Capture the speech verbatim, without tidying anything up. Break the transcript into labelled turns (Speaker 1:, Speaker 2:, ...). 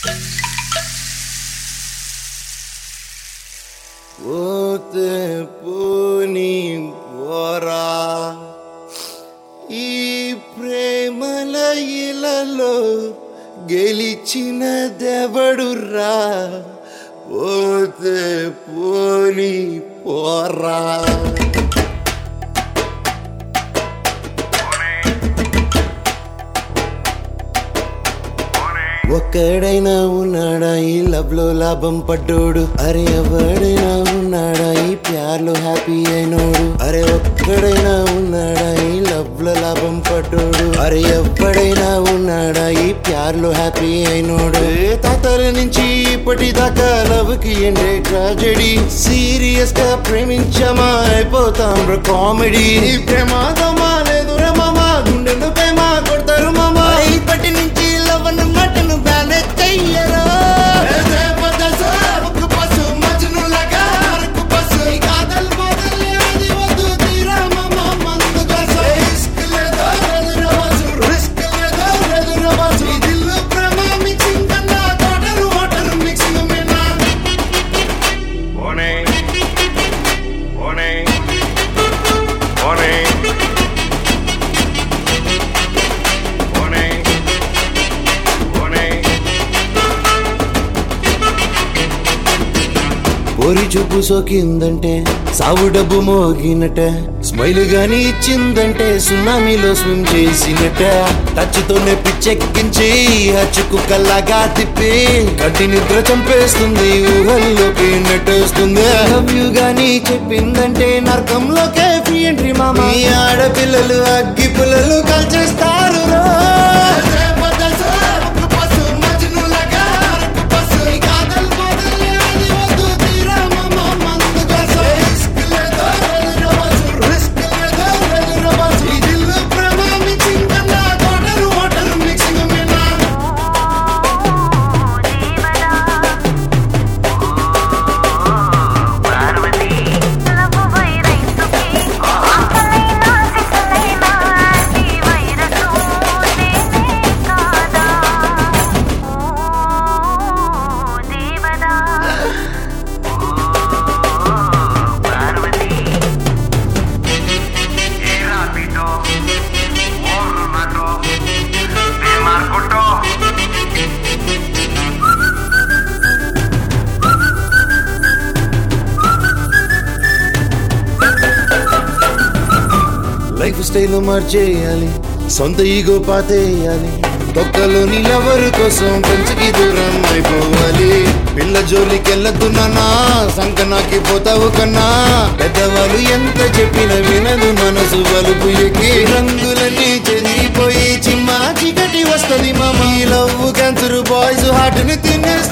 Speaker 1: పోతే పోని పోరా ఈ ప్రేమల ఇలలో గెలిచిన దెవడురా పోతే పోని పోరా ఒక్కడైనా ఉన్నాడా ఈ లవ్ లో లాభం పడ్డోడు అరే ఎవడైనా ఉన్నాడా ఈ ప్యార్లో హ్యాపీ అయినోడు అరే ఒక్కడైనా ఉన్నాడా ఈ లవ్ లో లాభం పడ్డోడు అరే ఎవడైనా ఉన్నాడా ఈ ప్యార్లో హ్యాపీ అయినోడు తాతల నుంచి ఇప్పటిదాకా లవ్ కి ఎండే ట్రాజెడీ సీరియస్ గా ప్రేమించమా అయిపోతాం కామెడీ ప్రమాదమా లేదు రమమా గుండెలు ప్రేమ కొడతారు మామా ఇప్పటి నుంచి లవ్ అన్న మాటను బ్యాన్ చెయ్యరా ఓరి చూపు సోకిందంటే సావు డబ్బు మోగినట స్మైల్ గాని ఇచ్చిందంటే సునామీలో స్విమ్ చేసినట టచ్తోనే పిచ్చెక్కించి హచ్చుకు కల్లాగా తిప్పి కంటి నిద్ర చంపేస్తుంది ఊహల్లోకి నెట్టేస్తుంది లవ్ యు గాని చెప్పిందంటే నరకంలోకే ఫ్రీ ఎంట్రీ మామ ఈ ఆడపిల్లలు అగ్గి పుల్లలు కాల్చేస్తారు లైఫ్ స్టైల్ మార్చేయాలి సొంత ఈగో పాతేయాలి తొక్కలోని లవరు కోసం పెంచుకి దూరం అయిపోవాలి పిల్ల జోలికి వెళ్ళద్దు నాన్నా సంకనాకి పోతావు కన్నా పెద్దవాళ్ళు ఎంత చెప్పిన వినదు మనసు వలుపు ఎక్కి రంగులన్నీ చెదిరిపోయి చిమ్మా చీకటి వస్తుంది మామ ఈ లవ్ క్యాన్సర్ బాయ్స్ హార్ట్ ని తినే